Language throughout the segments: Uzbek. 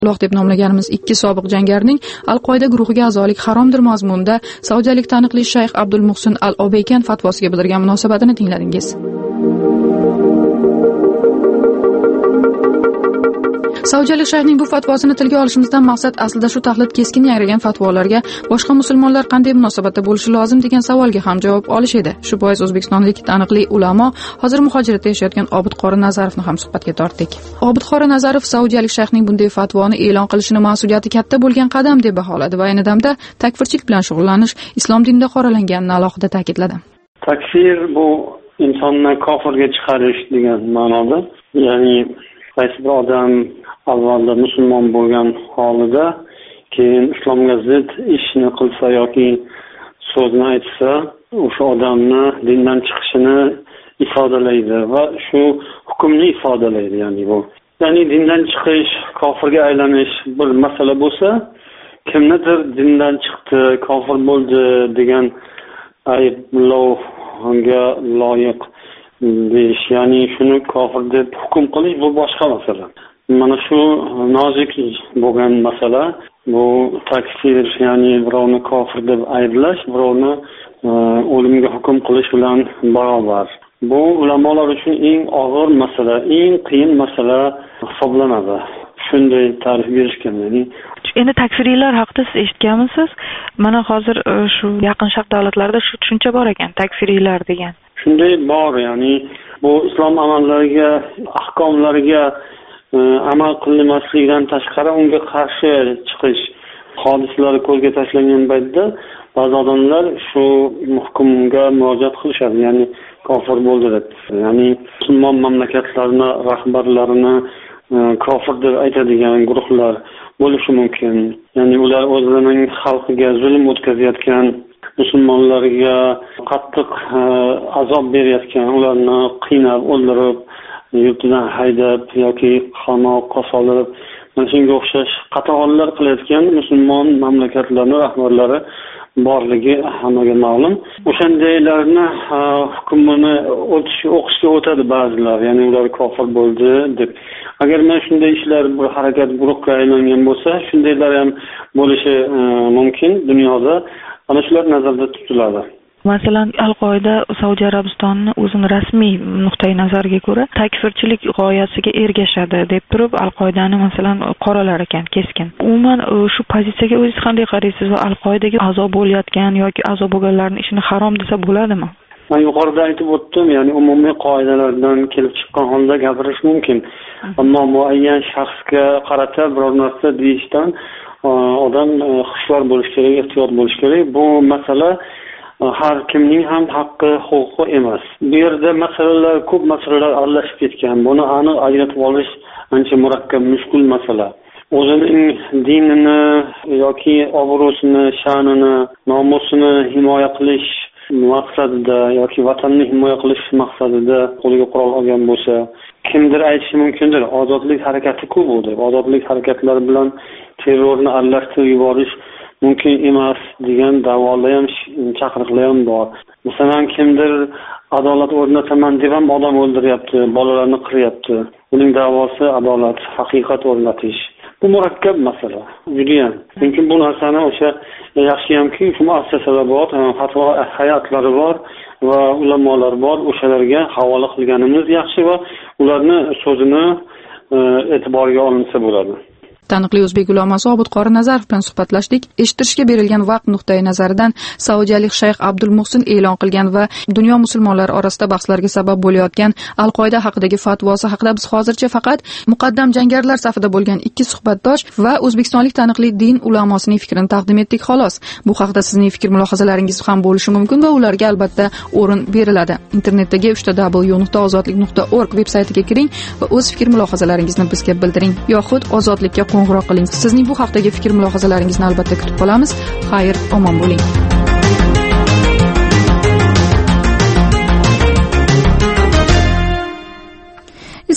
Alloh deb nomlaganimiz ikki sobiq jangarining Al-Qoida guruhiga a'zolik haromdir mazmunida saudiyalik taniqli shayx Abdul Muhsin Al-Obeykan fatvosiga bildirgan munosabatini tingladingiz. Saudiyalik shayxning bu fatvosini tilga olishimizdan maqsad aslida shu tahlil keskin yangragan fatvolarga boshqa musulmonlar qanday munosabatda bo'lishi lozim degan savolga ham javob olish edi. Shu bois o'zbekistonlik taniqli ulamo, hozir muhojiratda yashayotgan Obid Qori Nazarovni ham suhbatga tortdik. Obid Qori Nazarov saudiyalik shayxning bunday fatvoni e'lon qilishini mas'uliyati katta bo'lgan qadam deb baholadi va ayni damda takfirchilik bilan shug'ullanish islom dinida qoralanganini alohida ta'kidladi. Takfir bu insonni kofirga chiqarish degan ma'noda, ya'ni qaysi bir odam avvalda musulmon bo'lgan holida keyin islomga zid ishni qilsa yoki so'zni aytsa, o'sha odamni dindan chiqishini ifodalaydi va shu hukmni ifodalaydi. Ya'ni dindan chiqish, kofirga aylanish bir masala bo'lsa, kimnidir dindan chiqdi, kofir bo'ldi degan ayblovga loyiq deyish, ya'ni shuni kofir deb hukm qilish bu boshqa masala. Mana shu nozik bo'lgan masala bu takfir, ya'ni birovni kofir deb ayblash, birovni o'limga hukm qilish bilan barobar. Bu ulamolar uchun eng og'ir masala, eng qiyin masala hisoblanadi. Shunday ta'rif berishgan. Endi takfiriylar haqida siz eshitganmisiz? Mana hozir shu yaqin sharq davlatlarida shu tushuncha bor ekan, takfiriylar degan. Shunday bor, ya'ni bu islom amallariga, ahkomlariga amal qilinmasligidan tashqari unga qarshi chiqish hodisalari ko'zga tashlangan paytda ba'zi odamlar shu hukmga murojaat qilishadi, ya'ni kofir bo'ldi deb. Ya'ni musulmon mamlakatlarni rahbarlarini kofir deb aytadigan guruhlar bo'lishi mumkin. Ya'ni ular o'zlarining xalqiga zulm o'tkazayotgan, musulmonlarga qattiq azob berayotgan, ularni qiynab, o'ldirib, yurtidan haydab yoki qamoqqa solib, mana shunga o'xshash qatag'onlar qilayotgan musulmon mamlakatlarning rahbarlari borligi hammaga ma'lum. O'shandaylarni hukmini o'qishga o'tadi ba'zilar, ya'ni ular kofir bo'ldi deb. Agar mana shunday ishlar bir harakat guruhga aylangan bo'lsa, shundaylar ham bo'lishi mumkin dunyoda. Ana shular nazarda tutiladi. Masalan, Al-Qoida Saudiya Arabistonini o'zining rasmiy nuqtai nazariga ko'ra takfirchilik g'oyasiga ergashadi deb turib, Al-Qoidani masalan qoralar ekan keskin. Umuman shu pozitsiyaga o'zingiz qanday qaraysiz va Al-Qoidaga a'zo bo'layotgan yoki a'zo bo'lganlarning ishini harom desa bo'ladimi? Men yuqorida aytib o'tdim, ya'ni umumiy qoidalardan kelib chiqqan holda gapirish mumkin. Ammo muayyan shaxsga qarata biror narsa deyishdan odam hushyor bo'lish kerak, ehtiyot bo'lish kerak. Bu masala har kimning ham haqqi, huquqi emas. Bu yerda ko'p masalalar aralashib ketgan. Buni aniq ajratib olish ancha murakkab, mushkul masala. O'zining dinini yoki obro'sini, sha'nini, nomusini himoya qilish maqsadida yoki vatanni himoya qilish maqsadida qo'liga qurol olgan bo'lsa, kimdir aytishi mumkindir, ozodlik harakati-ku bu deb. Ozodlik harakatlari bilan terrorni aralashtirib yuborish mumkin emas degan da'volar ham, chaqiriqlar ham bor. Masalan, kimdir adolat o'rnataman deb ham odam o'ldiryapti, bolalarni qiryapti. Uning da'vosi adolat, haqiqat o'rnatish. Bu murakkab masala. Judayam. Chunki bu narsani o'sha yaxshiyamki, shu muassasalar bor, fatvo hayotlari bor va ulamolar bor. O'shalarga havola qilganimiz yaxshi va ularni so'zini e'tiborga olinsa bo'ladi. Taniqli o'zbek ulamosi Obid Qori Nazarov bilan suhbatlashdik. Eshittirishga berilgan vaqt nuqtai nazaridan saudiyalik shayx Abdul Muhsin e'lon qilgan va dunyo musulmonlari orasida bahslarga sabab bo'layotgan Al-Qoida haqidagi fatvosi haqida biz hozircha faqat muqaddam jangarilar safida bo'lgan ikki suhbatdosh va o'zbekistonlik taniqli din ulamosining fikrini taqdim etdik xolos. Bu haqida sizning fikr mulohazalaringiz ham bo'lishi mumkin va ularga albatta o'rin beriladi. Internetdagi www.ozodlik.org veb-saytiga kiring va o'z fikr mulohazalaringizni bizga bildiring yoxud ozodlikka qo'ng'iroq qiling. Sizning bu haqdagi fikr mulohazalaringizni albatta kutib qolamiz. Xayr, omon bo'ling.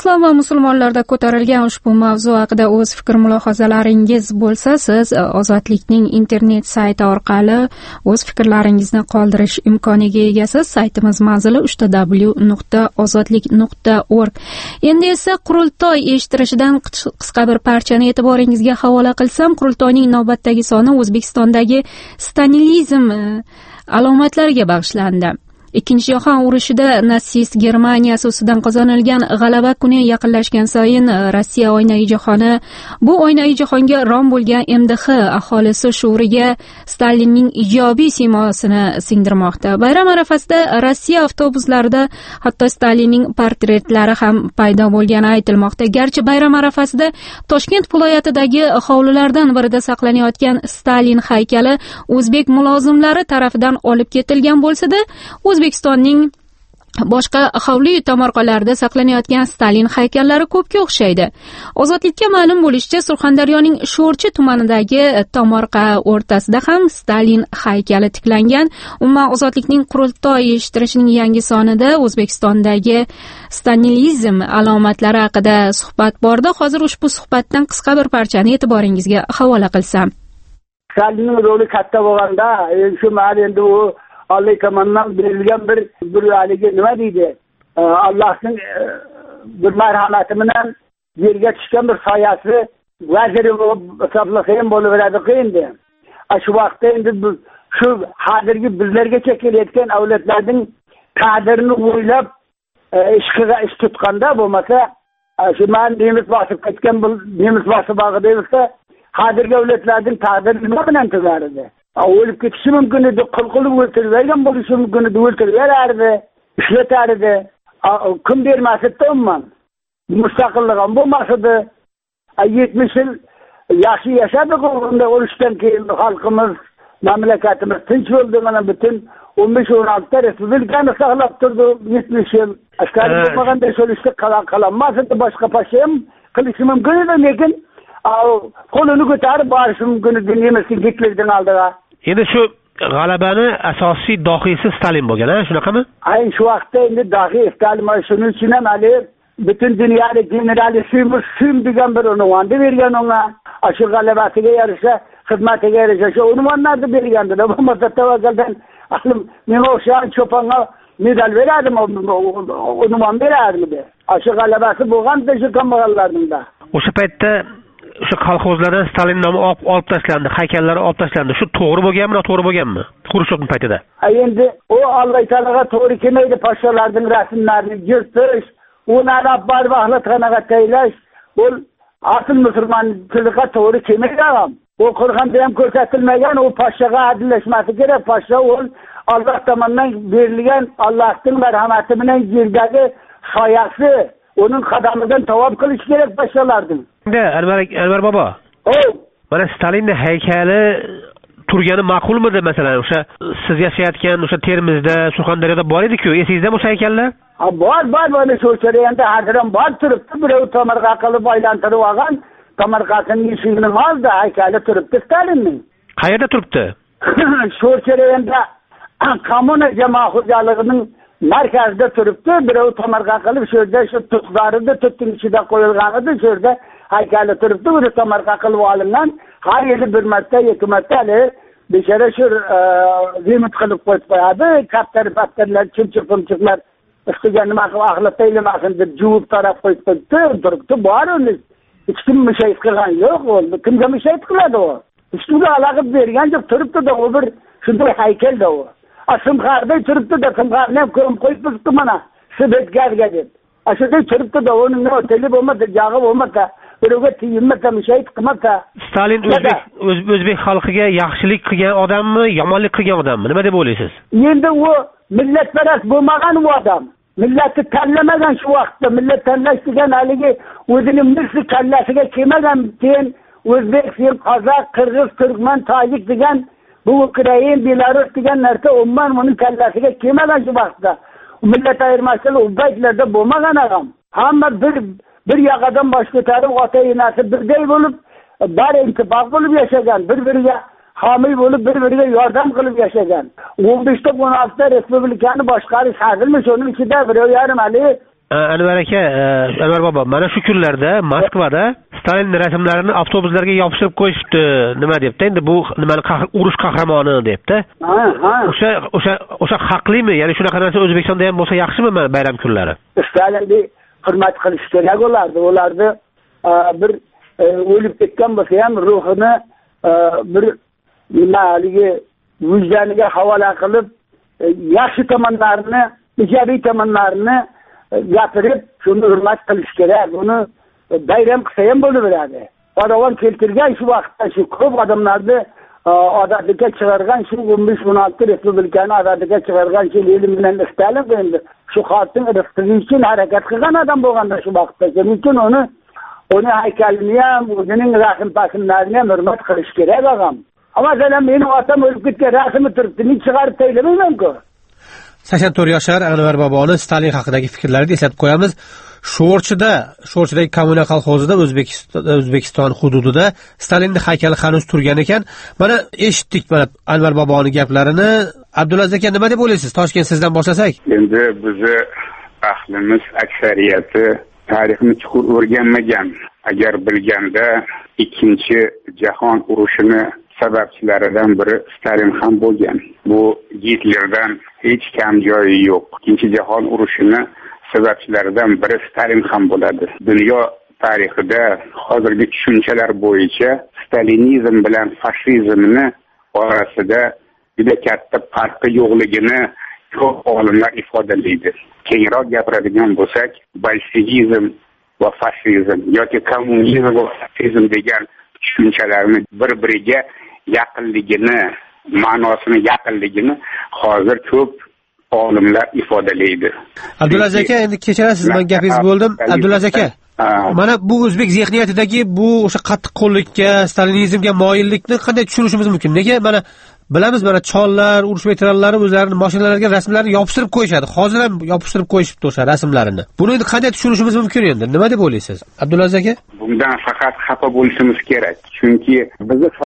islom va musulmonlarda ko'tarilgan ushbu mavzu haqida o'z fikr mulohazalaringiz bo'lsa, siz Ozodlikning internet sayti orqali o'z fikrlaringizni qoldirish imkoniga egasiz. Saytimiz manzili www.ozodlik.org. Endi esa qurultoy eshittirishidan qisqa bir parchani e'tiboringizga havola qilsam, qurultoyning navbatdagi soni O'zbekistondagi stalinizm alomatlariga bag'ishlandi. Ikkinchi jahon urushida natsist Germaniyasi ustidan qozonilgan g'alaba kuni yaqinlashgan sayin Rossiya oynai jahoni bu oynai jahonga rom bo'lgan MDH aholisi shuuriga Stalinning ijobiy siymosini singdirmoqda. Bayram arafasida Rossiya avtobuslarida hatto Stalinning portretlari ham paydo bo'lgani aytilmoqda. Garchi bayram arafasida Toshkent viloyatidagi hovlilardan birida saqlanayotgan Stalin haykali o'zbek mulozimlari tarafidan olib ketilgan bo'lsa-da, O'zbekistonning boshqa hovli tomorqalarida saqlanayotgan Stalin haykallari ko'pga o'xshaydi. Ozodlikka ma'lum bo'lishicha, Surxondaryoning Sho'rchi tumanidagi tomorqa o'rtasida ham Stalin haykali tiklangan. Umuman Ozodlikning qurultoy eshittirishining yangi sonida O'zbekistondagi stalinizm alomatlari haqida suhbat bordi. Hozir ushbu suhbatdan qisqa bir parchani e'tiboringizga havola qilsam. Stalinning roli katta bo'lganda, shu endi u Allah tomonidan berilgan bir haligi nima deydi? Allohning bir marhamati bilan yerga tushgan bir soyasi vaziri hisoblasa ham bo'laveradi endi. Shu vaqtda endi shu hozirgi bizlargacha kelayotgan avlodlarning qadrini o'ylab ish tutganda bo'lmasa, shu men nemis bosib ketgan bu nemis bosib olganda bo'lsa, hozirgi avlodlarning taqdiri nima bilan tuzardi? O'lib ketishi mumkin edi, qilib o'ltirgan bo'lishi mumkin edi, o'ltirardi, ishlatardi. Kim bermasdi umuman. Mustaqillik ham bo'lmasdi. 70 yil yaxshi yashadik, unda urushdan keyin xalqimiz, mamlakatimiz tinch bo'ldi. Mana butun 15-16 respublikani saqlab turdi 70 yil. Askari bo'lmaganda so'lishda qalanmasdi, boshqa pacha ham qilishi mumkin edi, lekin qo'lini ko'tarib borishi mumkin edi nemisning Gitlerdan oldiga. Endi shu g'alabani asosiy dohiysi Stalin bo'lgan, shunaqami? Shu vaqtda endi dohiy Stalin, shuning uchun ham butun dunyoda generalissimum degan bir unvonni bergan unga. Shu g'alabasiga yarasha, xizmatiga yarasha shu unvonlarni bergandi. Bo'lmasa tavakkaldan men o'shan cho'ponga medal berardim, unvon berardim. Shu g'alabasi bo'lganda shu kambag'allarning. O'sha paytda shu kolxozlardan Stalin nomi olib tashlandi, haykallari olib tashlandi. Shu to'g'ri bo'lganmi, noto'g'ri bo'lganmi? Xrushchevning paytida. Endi u Alloh taolaga to'g'ri kelmaydi, podsholarning rasmlarini yirtish, ularni olib borib axlatxonaga taylash, bu asl musulmon tiliga to'g'ri kelmaydi ham. U Qur'onda ham ko'rsatilmagan, u podshoga adillashmasi kerak. Podsho u Alloh tomonidan berilgan, Allohning marhamati bilan yerdagi soyasi, uning qadamidan tavob qilish kerak podsholarning. Anvar bobo. Mana Stalinning haykali turgani ma'qulmidi masalan? O'sha siz yashayotgan o'sha Termizda, Surxondaryoda bor edi-ku, esingizda o'sha haykallar? Bor, mana shu yerda hozir ham bor turibdi. Birov tomorqa qilib aylantirib olgan, tomorqasining eshigining oldida haykali turibdi Stalinning. Qayerda turibdi? Shu yerda kommuna jamoat xo'jaligining markazida turibdi. Birov tomorqa qilib shu yerda shu tuqlarida tutning ichida qo'yilgan edi, shu yerda haykali turibdi. Uni tomorqa qilib olingan. Har yili bir marta, ikki marta bechara shu remont qilib qo'yib qo'yadi. Kaptar-pattarlar, chimchiq-pimchiqlar istiga nima qilib axlat taylamasin deb juvib taraf qo'yib turibdi. Bor uni. Hech kim mishayt qilgan yo'q. Kimga mishayt qiladi u? Hech kimga alaqib bergan yo'q. Turibdi-da, u bir shunday haykalda u. Simxarda turibdi-da, simxarni ham ko'rib qo'yibdi mana. Sibetgarga deb. Shunday turibdi-da, uning oteli bo'lmasa, jag'i bo'lmasa, birovga tiyinmasa, mishayt qilmasa. Stalin o'zbek xalqiga yaxshilik qilgan odammi, yomonlik qilgan odammi? Nima deb o'ylaysiz? Endi u millatparast bo'lmagan u odam. Millatni tanlamagan shu vaqtda. Millat tanlash degan haligi o'zining misli kallasiga kelmagan, keyin o'zbek, qozoq, qirg'iz, turkman, tojik degan bu Ukrain, Belarus degan narsa umuman uning kallasiga kelmagan shu vaqtda. Millat ayirmachiligi u paytlarda bo'lmagan ham. Hamma bir yoqadan bosh ko'tarib, ota-onasi birday bo'lib, bar ittifoq bo'lib yashagan, bir-biriga homiy bo'lib, bir-biriga yordam qilib yashagan. 15 ta 16 ta respublikani boshqarish hazilmi? Shuning ichida birov yarim Anvar aka, Anvar bobo, mana shu kunlarda Moskvada Stalin rasmlarini avtobuslarga yopishtirib qo'yishibdi, nima debdi? Endi bu nimani urush qahramoni debdi. O'sha haqlimi? Ya'ni shunaqa narsa O'zbekistonda ham bo'lsa yaxshimi bayram kunlari? Stalinni hurmat qilish kerak bo'lardi. Ularni bir o'lib ketgan bo'lsa ham ruhini bir nimaligi vijdoniga havola qilib, yaxshi tomonlarini, ijobiy tomonlarini gapirib, shuni hurmat qilish kerak. Buni bayram qilsa ham bo'laveradi. Farovon keltirgan shu vaqtda shu ko'p odamlarni odatiga chiqargan shu 15-16 respublikani odatiga chiqargan shu Lenin bilan Stalin endi shu xalqning rizqi uchun harakat qilgan odam bo'lganda shu vaqtda. Shuning uchun uni haykalini ham, o'zining rasm-pasmlarini ham hurmat qilish kerak og'am. Masalan, mening otam o'lib ketgan rasmi turibdi, men chiqarib taylamayman-ku. 84 yoshlar Anvar boboni Stalin haqidagi fikrlarini eslatib qo'yamiz. Sho'rchidagi kommunal kolxozida O'zbekiston hududida Stalinning haykali hanuz turgan ekan. Mana eshitdik mana Anvar boboni gaplarini. Abdulaziz aka, nima deb o'ylaysiz? Toshkent, sizdan boshlasak. Endi bizni ahlimiz aksariyati tarixni chuqur o'rganmagan. Agar bilganda ikkinchi jahon urushini sababchilaridan biri Stalin ham bo'lgan. Bu Gitlerdan hech kam joyi yo'q. Ikkinchi jahon urushini sababchilaridan biri Stalin ham bo'ladi. Dunyo tarixida hozirgi tushunchalar bo'yicha stalinizm bilan fashizmni orasida juda katta farqi yo'qligini ko'p olimlar ifodalaydi. Kengroq gapiradigan bo'lsak, bolshevizm va fashizm yoki kommunizm va fashizm degan tushunchalarni bir-biriga yaqinligini, ma'nosini yaqinligini hozir ko'p olimlar ifodalaydi. Abdulaziz aka, endi kechirasiz, men gapingizni bo'ldim. Abdulaziz aka, mana bu o'zbek zihniyatidagi bu o'sha qattiq qo'llikka, stalinizmga moyillikni qanday tushunishimiz mumkin? Nega mana bilamiz, mana chollar, urush veteranlari o'zlarining mashinalariga rasmlarni yopishtirib qo'yishadi. Hozir ham yopishtirib qo'yishibdi o'sha rasmlarini. Buni endi qanday tushunishimiz mumkin endi? Nima deb o'ylaysiz? Abdulaziz aka? Bundan faqat xafa bo'lishimiz kerak. Chunki bizni